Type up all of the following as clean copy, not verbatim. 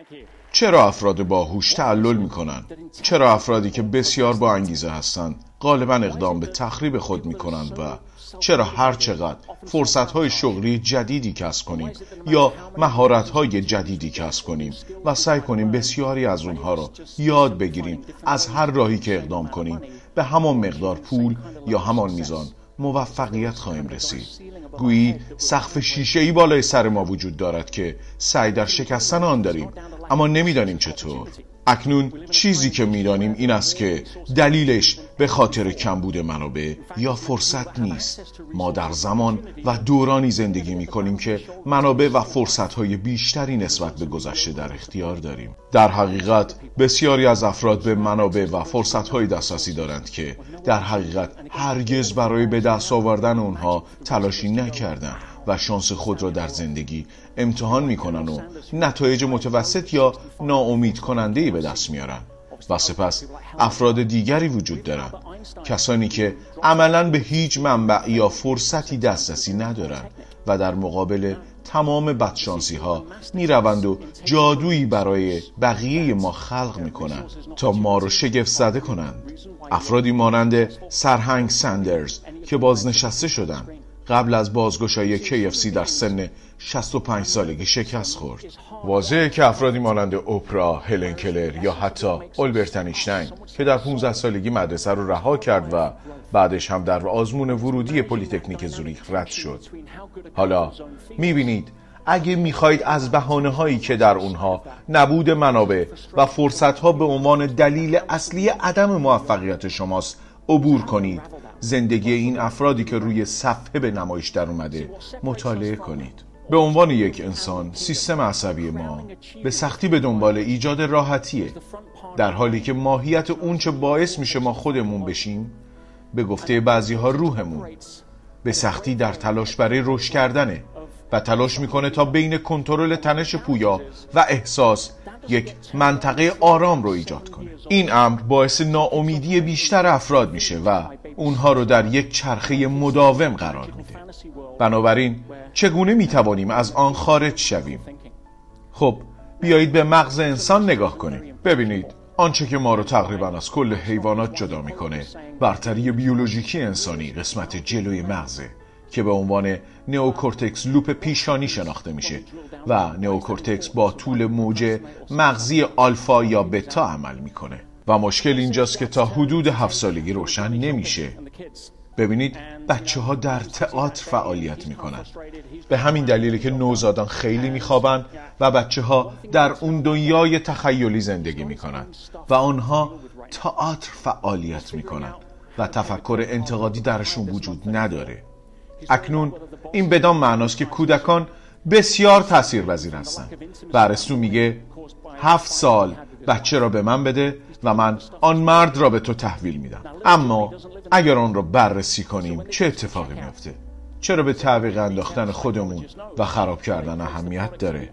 چرا افراد باهوش تعلل میکنن؟ چرا افرادی که بسیار با انگیزه هستند غالبا اقدام به تخریب خود میکنند و چرا هر چقدر فرصتهای شغلی جدیدی کسب کنیم یا مهارتهای جدیدی کسب کنیم و سعی کنیم بسیاری از اونها رو یاد بگیریم، از هر راهی که اقدام کنیم به همان مقدار پول یا همان میزان موفقیت خواهیم رسید؟ گویی سقف شیشه‌ای بالای سر ما وجود دارد که سعی در شکستن آن داریم، اما نمیدانیم چطور. اکنون چیزی که میدانیم این است که دلیلش به خاطر کمبود منابع یا فرصت نیست. ما در زمان و دورانی زندگی میکنیم که منابع و فرصتهای بیشتری نسبت به گذشته در اختیار داریم. در حقیقت بسیاری از افراد به منابع و فرصتهای دسترسی دارند که در حقیقت هرگز برای به دست آوردن اونها تلاشی نکردند و شانس خود را در زندگی امتحان میکنن و نتایج متوسط یا ناامید کننده‌ای به دست میارن. و سپس افراد دیگری وجود دارن، کسانی که عملاً به هیچ منبع یا فرصتی دسترسی ندارن و در مقابل تمام بدشانسی ها میروند و جادویی برای بقیه ما خلق میکنن تا ما رو شگفت زده کنند. افرادی مانند سرهنگ سندرز که بازنشسته شدند، قبل از بازگشایی KFC در سن 65 سالگی شکست خورد. واضحه که افرادی مانند اوپرا، هلن کلر یا حتی آلبرت اینشتین که در 15 سالگی مدرسه رو رها کرد و بعدش هم در آزمون ورودی پلی‌تکنیک زوریخ رد شد. حالا میبینید اگه میخواید از بهانه‌هایی که در اونها نبود منابع و فرصت‌ها به عنوان دلیل اصلی عدم موفقیت شماست عبور کنید، زندگی این افرادی که روی صفحه به نمایش در اومده مطالعه کنید. به عنوان یک انسان، سیستم عصبی ما به سختی به دنبال ایجاد راحتیه، در حالی که ماهیت اون چه باعث میشه ما خودمون بشیم، به گفته بعضی ها روحمون، به سختی در تلاش برای رشد کردنه و تلاش میکنه تا بین کنترل تنش پویا و احساس یک منطقه آرام رو ایجاد کنه. این امر باعث ناامیدی بیشتر افراد میشه و اونها رو در یک چرخه مداوم قرار میده. بنابراین چگونه میتوانیم از آن خارج شویم؟ خب بیایید به مغز انسان نگاه کنیم. ببینید آنچه که ما رو تقریبا از کل حیوانات جدا میکنه برتری بیولوژیکی انسانی قسمت جلوی مغزه که به عنوان نئوکورتکس لوپ پیشانی شناخته میشه و نئوکورتکس با طول موج مغزی آلفا یا بتا عمل میکنه و مشکل اینجاست که تا حدود 7 سالگی روشن نمیشه. ببینید بچه ها در تئاتر فعالیت میکنن، به همین دلیله که نوزادان خیلی میخوابن و بچه ها در اون دنیای تخیلی زندگی میکنن و آنها تئاتر فعالیت میکنن و تفکر انتقادی درشون وجود نداره. اکنون این بدان معناست که کودکان بسیار تاثیرپذیر هستن و ارسطو میگه 7 سال بچه را به من بده و من آن مرد را به تو تحویل میدم. اما اگر آن را بررسی کنیم چه اتفاقی میفته؟ چرا به تعویق انداختن خودمون و خراب کردن اهمیت داره؟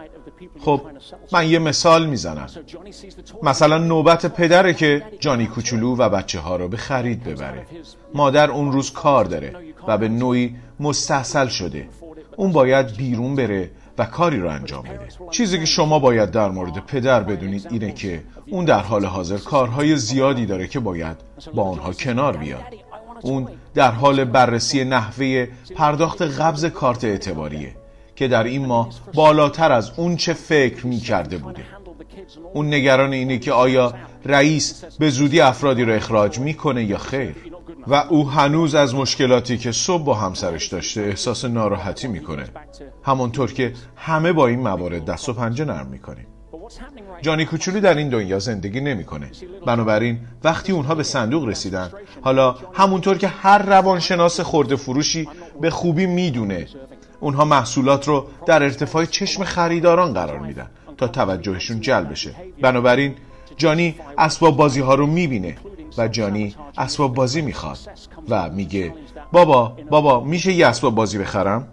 خب من یه مثال میزنم. مثلا نوبت پدره که جانی کوچولو و بچه ها رو به خرید ببره. مادر اون روز کار داره و به نوعی مستحصل شده. اون باید بیرون بره و کاری رو انجام بده. چیزی که شما باید در مورد پدر بدونید اینه که اون در حال حاضر کارهای زیادی داره که باید با اونها کنار بیاد. اون در حال بررسی نحوه پرداخت قبض کارت اعتباریه که در این ماه بالاتر از اون چه فکر می کرده بوده. اون نگران اینه که آیا رئیس به زودی افرادی رو اخراج میکنه یا خیر. و او هنوز از مشکلاتی که صبح با همسرش داشته احساس ناراحتی میکنه، همونطور که همه با این موارد دست و پنجه نرم میکنه. جانی کوچولو در این دنیا زندگی نمیکنه. بنابراین وقتی اونها به صندوق رسیدن، حالا همونطور که هر روانشناس خرده فروشی به خوبی میدونه، اونها محصولات رو در ارتفاع چشم خریداران قرار میدن تا توجهشون جلب بشه. بنابراین جانی اسباب بازی ها رو میبینه و جانی اسباب بازی میخواد و میگه بابا میشه یه اسباب بازی بخرم؟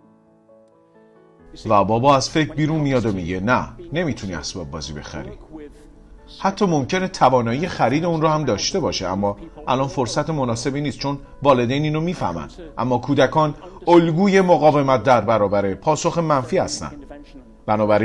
و بابا از فکر بیرون میاد و میگه نه، نمیتونی اسباب بازی بخری. حتی ممکنه توانایی خرید اون رو هم داشته باشه، اما الان فرصت مناسبی نیست چون والدین اینو میفهمن. اما کودکان الگوی مقاومت در برابر پاسخ منفی هستن. بنابراین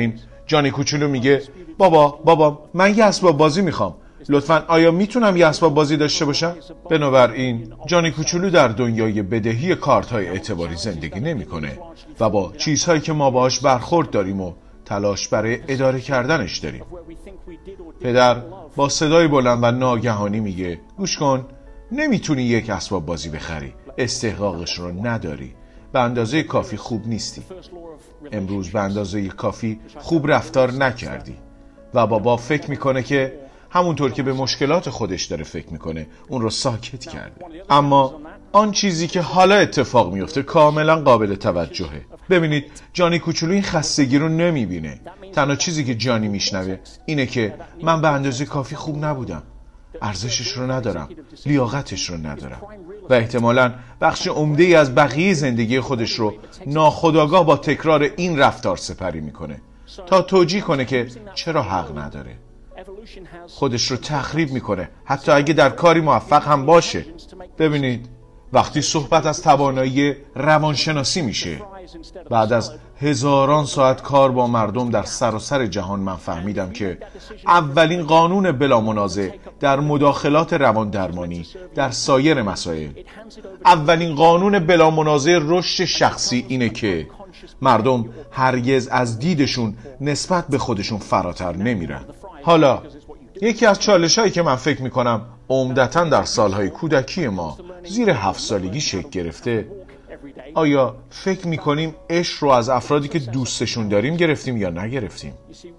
جانی کوچولو میگه بابا من یه اسباب بازی میخوام. لطفاً آیا میتونم یه اسباب بازی داشته باشم؟ بنابراین جانی کوچولو در دنیای بدهی کارت‌های اعتباری زندگی نمی‌کنه و با چیزهایی که ما باهاش برخورد داریم و تلاش برای اداره کردنش داریم. پدر با صدای بلند و ناگهانی میگه گوش کن، نمیتونی یک اسباب بازی بخری، استحقاقش رو نداری، به اندازه کافی خوب نیستی، امروز به اندازه کافی خوب رفتار نکردی. و بابا فکر میکنه که همونطور که به مشکلات خودش داره فکر میکنه اون رو ساکت کرده. اما آن چیزی که حالا اتفاق میفته کاملا قابل توجهه. ببینید جانی کوچولو این خستگی رو نمیبینه. تنها چیزی که جانی میشنوه اینه که من به اندازه کافی خوب نبودم، ارزشش رو ندارم، لیاقتش رو ندارم و احتمالاً بخش عمده‌ای از بقیه زندگی خودش رو ناخودآگاه با تکرار این رفتار سپری میکنه تا توجیه کنه که چرا حق نداره. خودش رو تخریب میکنه حتی اگه در کاری موفق هم باشه. ببینید وقتی صحبت از توانایی روانشناسی میشه، بعد از هزاران ساعت کار با مردم در سراسر جهان من فهمیدم که اولین قانون بلا منازع در مداخلات روان درمانی در سایر مسائل، اولین قانون بلا منازع رشد شخصی اینه که مردم هرگز از دیدشون نسبت به خودشون فراتر نمیرن. حالا یکی از چالش‌هایی که من فکر می‌کنم عمدتاً در سالهای کودکی ما زیر 7 سالگی شکل گرفته، آیا فکر می‌کنیم عشق رو از افرادی که دوستشون داریم گرفتیم یا نگرفتیم؟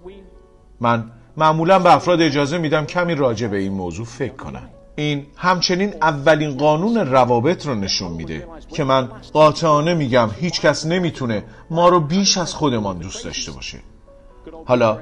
من معمولاً به افراد اجازه میدم کمی راجع به این موضوع فکر کنن. این همچنین اولین قانون روابط رو نشون میده که من قاطعانه میگم هیچ کس نمیتونه ما رو بیش از خودمان دوست داشته باشه. حالا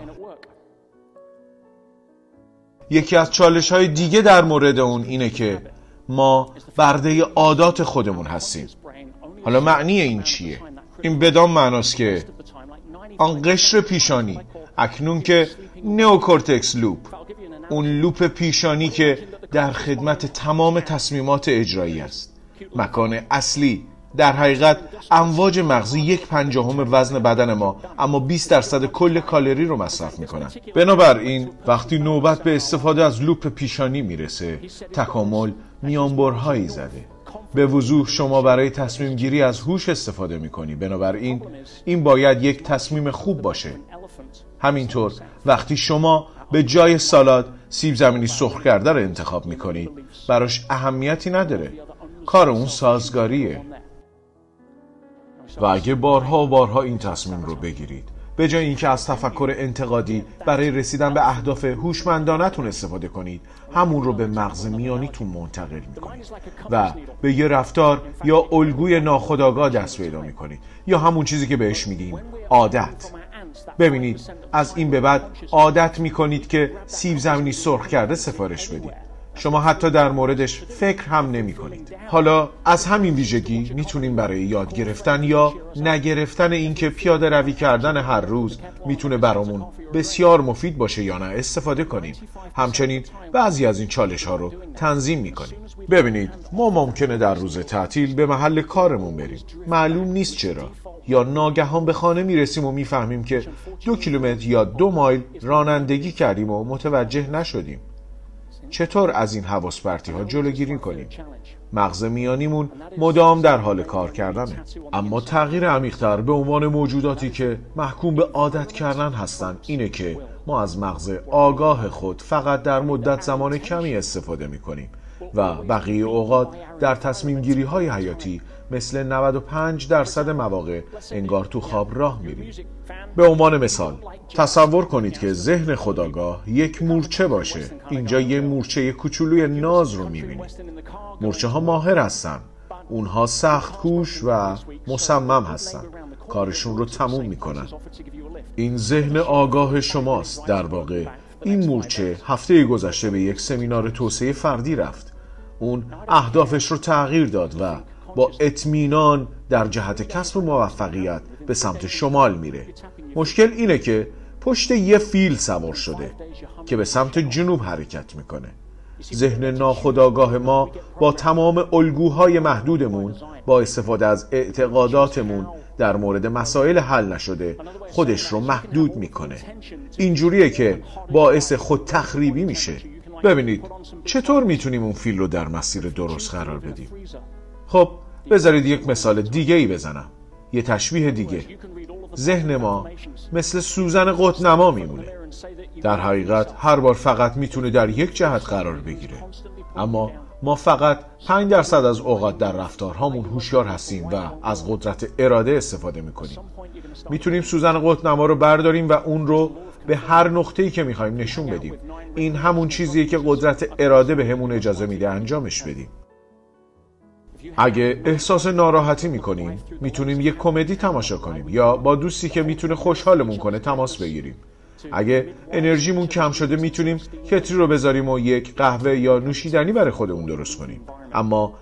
یکی از چالش‌های دیگه در مورد اون اینه که ما برده عادات خودمون هستیم. حالا معنی این چیه؟ این بدان معناست که آن قشر پیشانی، اکنون که نئوکورتکس لوپ، اون لوپ پیشانی که در خدمت تمام تصمیمات اجرایی است، مکان اصلی، در حقیقت امواج مغزی 1/50 وزن بدن ما اما 20% کل کالری رو مصرف میکنن. بنابراین وقتی نوبت به استفاده از لوپ پیشانی میرسه، تکامل میانبرهایی زده. به وضوح شما برای تصمیم گیری از هوش استفاده میکنی، بنابراین این باید یک تصمیم خوب باشه. همینطور وقتی شما به جای سالاد سیب زمینی سرخ کرده رو انتخاب میکنید، براش اهمیتی نداره، کار اون سازگاریه. و اگه بارها و بارها این تصمیم رو بگیرید، به جای اینکه از تفکر انتقادی برای رسیدن به اهداف هوشمندانه‌تون استفاده کنید، همون رو به مغز میانیتون منتقل میکنید و به یه رفتار یا الگوی ناخودآگاه دست پیدا میکنید، یا همون چیزی که بهش میگیم عادت. ببینید از این به بعد عادت میکنید که سیب زمینی سرخ کرده سفارش بدید. شما حتی در موردش فکر هم نمی کنید. حالا از همین ویژگی میتونیم برای یاد گرفتن یا نگرفتن این که پیاده روی کردن هر روز میتونه برامون بسیار مفید باشه یا نه استفاده کنیم. همچنین بعضی از این چالش ها رو تنظیم میکنیم. ببینید ما ممکنه در روز تعطیل به محل کارمون بریم، معلوم نیست چرا، یا ناگهان به خانه میرسیم و میفهمیم که 2 کیلومتر یا 2 مایل رانندگی کردیم و متوجه نشدیم. چطور از این حواس پرتی ها جلوگیری کنیم؟ مغز میانیمون مدام در حال کار کردنه. اما تغییر عمیق‌تر به عنوان موجوداتی که محکوم به عادت کردن هستن اینه که ما از مغز آگاه خود فقط در مدت زمان کمی استفاده میکنیم و بقیه اوقات در تصمیم گیری های حیاتی مثل 95% مواقع انگار تو خواب راه میریم. به عنوان مثال تصور کنید که ذهن خودآگاه یک مورچه باشه. اینجا یه مورچه کوچولوی ناز رو میبینید. مورچه ها ماهر هستن، اونها سخت کوش و مصمم هستن، کارشون رو تموم میکنن. این ذهن آگاه شماست. در واقع این مورچه هفته گذشته به یک سمینار توسعه فردی رفت. اون اهدافش رو تغییر داد و با اطمینان در جهت کسب موفقیت به سمت شمال میره. مشکل اینه که پشت یه فیل سوار شده که به سمت جنوب حرکت میکنه. ذهن ناخودآگاه ما با تمام الگوهای محدودمون، با استفاده از اعتقاداتمون در مورد مسائل حل نشده خودش رو محدود میکنه. اینجوریه که باعث خود تخریبی میشه. ببینید چطور میتونیم اون فیل رو در مسیر درست قرار بدیم. خب بذارید یک مثال دیگه ای بزنم. یه تشبیه دیگه. ذهن ما مثل سوزن قطب‌نما میمونه. در حقیقت هر بار فقط میتونه در یک جهت قرار بگیره. اما ما فقط 5% از اوقات در رفتارهامون هوشیار هستیم و از قدرت اراده استفاده میکنیم. میتونیم سوزن قطب‌نما رو برداریم و اون رو به هر نقطه‌ای که میخوایم نشون بدیم. این همون چیزیه که قدرت اراده به همون اجازه میده انجامش بدیم. اگه احساس ناراحتی میکنیم میتونیم یک کمدی تماشا کنیم یا با دوستی که میتونه خوشحالمون کنه تماس بگیریم. اگه انرژیمون کم شده میتونیم کتری رو بذاریم و یک قهوه یا نوشیدنی برای خودمون درست کنیم. اما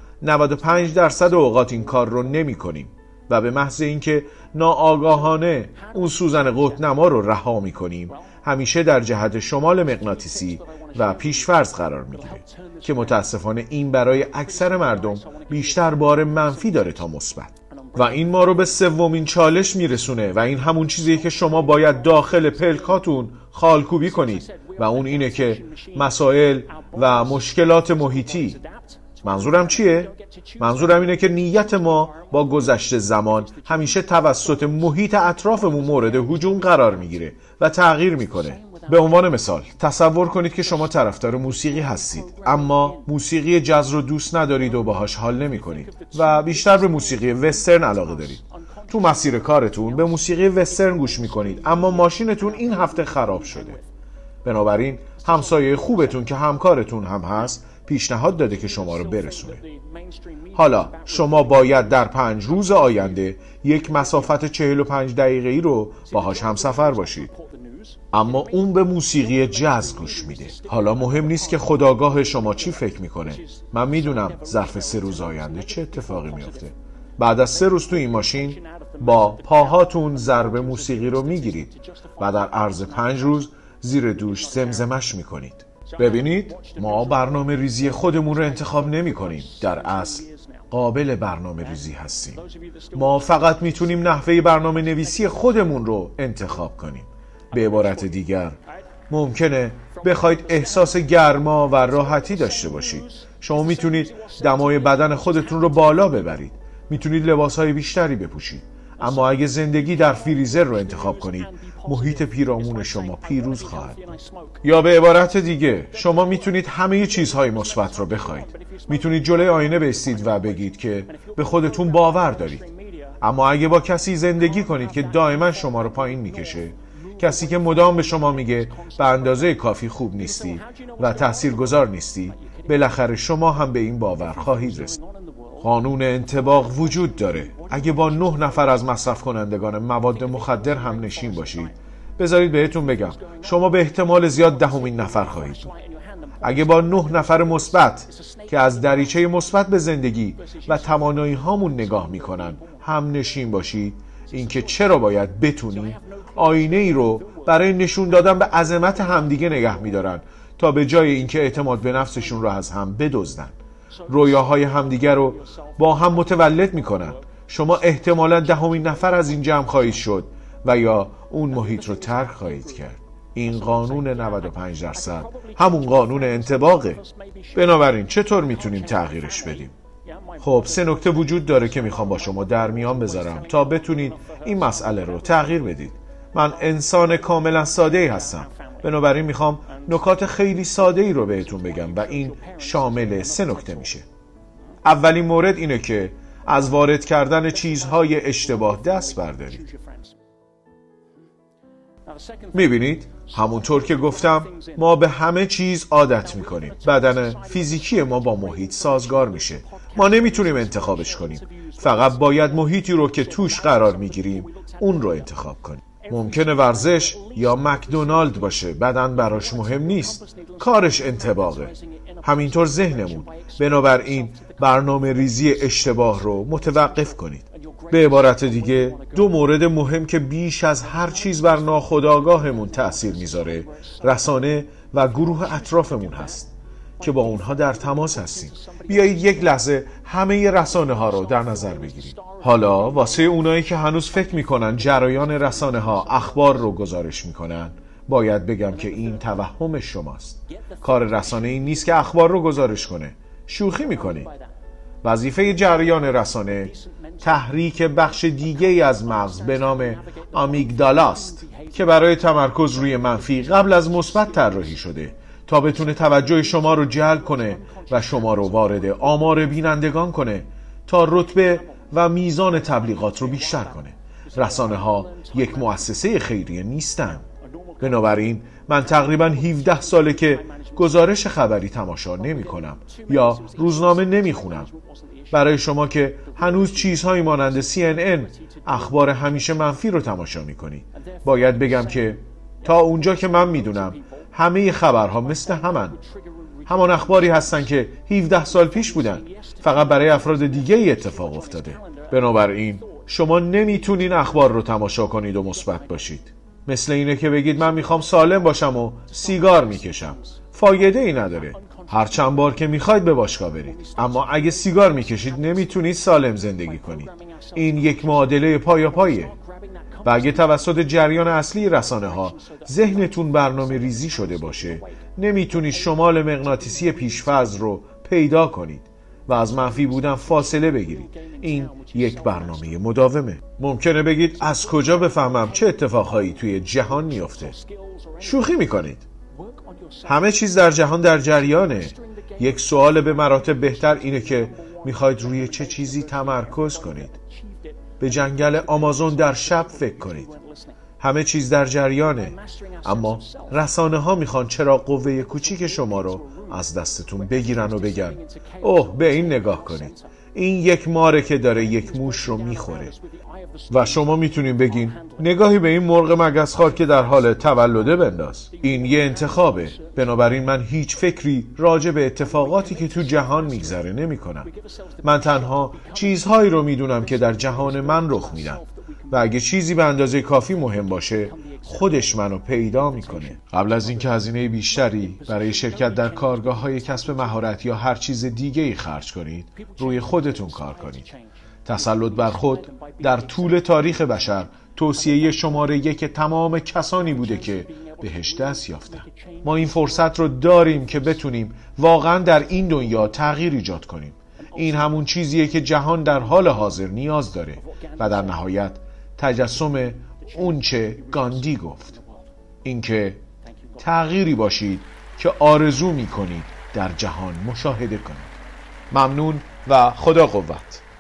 95% اوقات این کار رو نمی کنیم و به محض اینکه ناآگاهانه اون سوزن قطب‌نما رو رها می کنیم همیشه در جهت شمال مغناطیسی و پیشفرض قرار میگیره که متاسفانه این برای اکثر مردم بیشتر بار منفی داره تا مثبت. و این ما رو به سومین چالش میرسونه و این همون چیزیه که شما باید داخل پلکاتون خالکوبی کنید و اون اینه که مسائل و مشکلات محیطی. منظورم چیه؟ منظورم اینه که نیت ما با گذشت زمان همیشه توسط محیط اطرافمون مورد هجوم قرار میگیره و تغییر میکنه. به عنوان مثال تصور کنید که شما طرفدار موسیقی هستید اما موسیقی جاز رو دوست ندارید و باهاش حال نمی کنید و بیشتر به موسیقی وسترن علاقه دارید. تو مسیر کارتون به موسیقی وسترن گوش می کنید اما ماشینتون این هفته خراب شده. بنابراین همسایه خوبتون که همکارتون هم هست پیشنهاد داده که شما رو برسونه. حالا شما باید در 5 روز آینده یک مسافت 45 دقیقه‌ای رو باهاش همسفر باشید. اما اون به موسیقی جاز گوش میده. حالا مهم نیست که خودآگاه شما چی فکر میکنه. من میدونم ظرف 3 روز آینده چه اتفاقی میفته. بعد از 3 روز تو این ماشین با پاهاتون ضرب موسیقی رو میگیرید و در عرض 5 روز زیر دوش زمزمش میکنید. ببینید ما برنامه ریزی خودمون رو انتخاب نمی کنیم. در اصل قابل برنامه ریزی هستیم. ما فقط میتونیم نحوه برنامه نویسی خودمون رو انتخاب کنیم. به عبارت دیگر ممکنه بخواید احساس گرما و راحتی داشته باشید. شما میتونید دمای بدن خودتون رو بالا ببرید. میتونید لباسهای بیشتری بپوشید. اما اگه زندگی در فریزر رو انتخاب کنید محیط پیرامون شما پیروز خواهد بود. یا به عبارت دیگه شما میتونید همه چیزهای مثبت رو بخواید. میتونید جلوی آینه بایستید و بگید که به خودتون باور دارید. اما اگه با کسی زندگی کنید که دائما شما رو پایین میکشه، کسی که مدام به شما میگه به اندازه کافی خوب نیستی و تاثیرگذار نیستی، بالاخره شما هم به این باور خواهید رسید. قانون انطباق وجود داره. اگه با 9 نفر از مصرف کنندگان مواد مخدر هم نشین باشید، بذارید بهتون بگم شما به احتمال زیاد 10مین نفر خواهید بود. اگه با 9 نفر مثبت که از دریچه مثبت به زندگی و توانایی هامون نگاه میکنن هم نشین باشید، اینکه چرا باید بتونی آینه ای رو برای نشون دادن به عظمت همدیگه نگه میدارن تا به جای اینکه اعتماد به نفسشون رو از هم بدزدن. رویاهای همدیگه رو با هم متولد میکنن. شما احتمالاً 10مین نفر از این جمع خواهید شد و یا اون محیط رو ترک خواهید کرد. این قانون 95% همون قانون انطباقه. بنابراین چطور میتونیم تغییرش بدیم؟ خب 3 نکته وجود داره که میخوام با شما در میان بذارم تا بتونید این مسئله رو تغییر بدید. من انسان کاملا ساده‌ای هستم. بنابراین میخوام نکات خیلی ساده‌ای رو بهتون بگم و این شامل 3 نکته میشه. اولین مورد اینه که از وارد کردن چیزهای اشتباه دست بردارید. میبینید همونطور که گفتم ما به همه چیز عادت میکنیم. بدن فیزیکی ما با محیط سازگار میشه. ما نمیتونیم انتخابش کنیم. فقط باید محیطی رو که توش قرار میگیریم اون رو انتخاب کنیم. ممکنه ورزش یا مکدونالد باشه، بدن براش مهم نیست، کارش انطباقه. همینطور ذهنمون. بنابراین برنامه ریزی اشتباه رو متوقف کنید. به عبارت دیگه 2 مورد مهم که بیش از هر چیز بر ناخودآگاهمون تأثیر میذاره رسانه و گروه اطرافمون هست. که با اونها در تماس هستیم. بیایید یک لحظه همه رسانه ها رو در نظر بگیریم. حالا واسه اونایی که هنوز فکر میکنن جریان رسانه ها اخبار رو گزارش میکنن، باید بگم که این توهم شماست. کار رسانه این نیست که اخبار رو گزارش کنه. شوخی میکنید. وظیفه جریان رسانه تحریک بخش دیگه ای از مغز به نام آمیگدالا است که برای تمرکز روی منفی قبل از مثبت طراحی شده تا بتونه توجه شما رو جلب کنه و شما رو وارد آمار بینندگان کنه تا رتبه و میزان تبلیغات رو بیشتر کنه. رسانه ها یک مؤسسه خیریه نیستن. بنابراین من تقریبا 17 ساله که گزارش خبری تماشا نمی کنم یا روزنامه نمی خونم. برای شما که هنوز چیزهایی مانند CNN اخبار همیشه منفی رو تماشا می کنید، باید بگم که تا اونجا که من می دونم همه خبرها مثل همان اخباری هستن که 17 سال پیش بودن، فقط برای افراد دیگه ای اتفاق افتاده. بنابراین شما نمیتونین اخبار رو تماشا کنید و مثبت باشید. مثل اینه که بگید من میخوام سالم باشم و سیگار میکشم. فایده ای نداره. هر چند بار که میخواید به باشگاه برید، اما اگه سیگار میکشید نمیتونید سالم زندگی کنید. این یک معادله پایاپاییه. و اگه توسط جریان اصلی رسانه ها ذهنتون برنامه ریزی شده باشه، نمیتونید شمال مغناطیسی پیشفرض رو پیدا کنید و از منفی بودن فاصله بگیرید. این یک برنامه مداومه. ممکنه بگید از کجا بفهمم چه اتفاقهایی توی جهان میفته؟ شوخی میکنید. همه چیز در جهان در جریانه. یک سوال به مراتب بهتر اینه که میخواید روی چه چیزی تمرکز کنید. به جنگل آمازون در شب فکر کنید. همه چیز در جریانه، اما رسانه ها میخوان چراغ قوه کوچیک شما رو از دستتون بگیرن و بگن اوه به این نگاه کنید، این یک ماره که داره یک موش رو میخوره. و شما میتونین بگین نگاهی به این مرغ مگسخوار که در حال تولده بنداز. این یه انتخابه. بنابراین من هیچ فکری راجع به اتفاقاتی که تو جهان میگذره نمی کنم. من تنها چیزهایی رو میدونم که در جهان من رخ میدن و اگه چیزی به اندازه کافی مهم باشه خودش منو پیدا میکنه. قبل از اینکه هزینه بیشتری برای شرکت در کارگاه‌های کسب مهارت یا هر چیز دیگه‌ای خرج کنید، روی خودتون کار کنید. تسلط بر خود در طول تاریخ بشر توصیه شماره 1 تمام کسانی بوده که بهش دست یافتن. ما این فرصت رو داریم که بتونیم واقعا در این دنیا تغییر ایجاد کنیم. این همون چیزیه که جهان در حال حاضر نیاز داره و در نهایت تجسم اونچه گاندی گفت، اینکه تغییری باشید که آرزو میکنید در جهان مشاهده کنید. ممنون و خدا قوت.